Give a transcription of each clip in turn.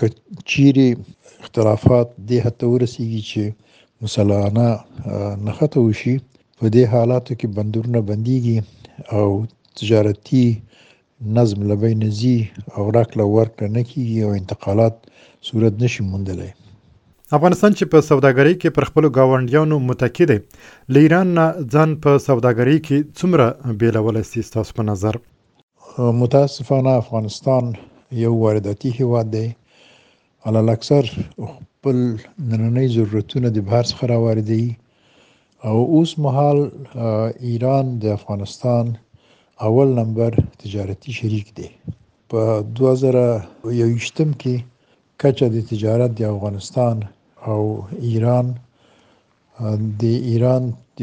که چیرې اختلافات دې حد ته ورسیږي چې مسلحانه نښته وشي، په دې حالاتو کې بندرونه بندیږي او تجارتي نظم له بینه ځي او راکړه ورکړه نه کېږي او انتقالات صورت نشي موندلی. افغانستان چې په سوداګرۍ کې پر خپلو ګاونډیانو متکی دی، له ایران نه ځان په سوداګرۍ کې څومره بیلولی سي ستاسو په نظر؟ متاسفانه افغانستان یو وارداتي هیواد دی. علالأکثر خپل نننۍ ضرورتونه د بهر څخه راواردوي او اوس مهال ایران د افغانستان اول نمبر تجارتي شریک دی. په 2021 کې کچه د تجارت د افغانستان او ایران د ایران د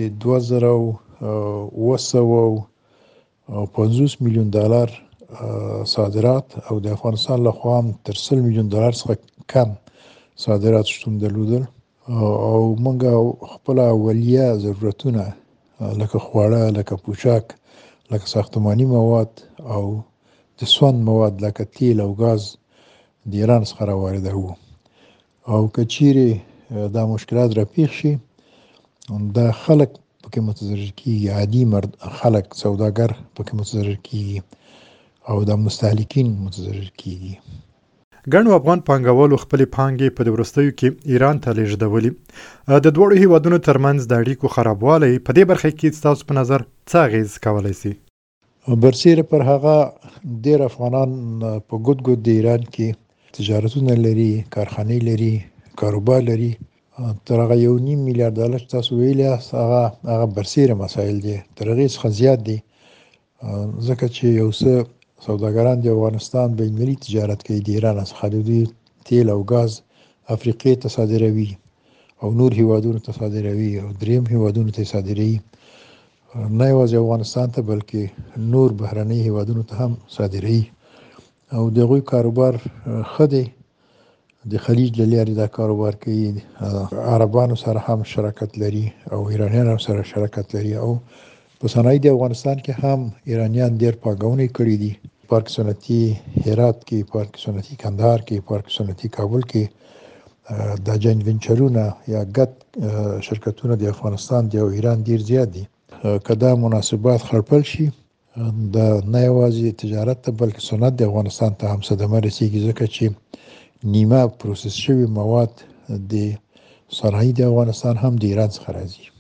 2750 میلیون ډالر صادرات او د افغانستان لخوا هم تر 100 میلیون ډالر څخه کم صادرات شتون درلودل او موږ خپل اولیه ضرورتونه لکه خواړه، لکه پوشاک، لکه ساختماني مواد او د سون مواد لکه تیل او غاز د ایران څخه راواردوو. او که چیرې دا مشکلات راپېښ شي، دا خلک پکې متضرر کیږي، عادي خلک، سوداګر پکې متضرر کیږي او د مستهلکین متضرر کیږي. ګڼو افغان پانګوالو خپلې پانګې په وروستیو کې ایران ته لیږدولې. د دواړو هیوادونو ترمنځ د اړیکو خرابوالی په دې برخه کې ستاسو په نظر څه اغېز کولی سي؟ برسیره پر هغه ډېر افغانان په ګوت ګوت د ایران کې تجارتونه لري، کارخانې لري، کاروبار لري. تر هغه 1.5 میلیارد ډالر چې تاسو ویلي یاست، هغه برسیره مسایل دي، تر هغې څخه زیات دي، ځکه چې یو څه سوداګران د افغانستان بین‌المللي تجارت کوي، د ایران څخه د دوی تیل او غاز افریقې ته صادروي او نور هیوادونو ته صادروي او دریم هیوادونو ته صادروي، نه یوازې افغانستان ته بلکې نور بهرني هیوادونو ته هم صادروي او د هغوی کاروبار ښه دی. د خلیج له لارې دا کاروبار کوي، عربانو سره هم شراکت لري او ایرانیانو سره شراکت لري او په صنایع د افغانستان کې هم ایرانیان ډېر پانګونې کړي دي. پارک صنعتي هرات کې، پارک صنعتي کندهار کې، پارک صنعتي کابل کې دا جاینټ وینچرونه یا ګډ شرکتونه د افغانستان او ایران ډېر زیات دي. که دا مناسبات خړپل شي، دا نه یوازې تجارت ته بلکې صنعت د افغانستان ته هم صدمه رسیږي، ځکه چې نیمه پروسس شوي مواد د صنایع د افغانستان هم د ایران څخه راځي.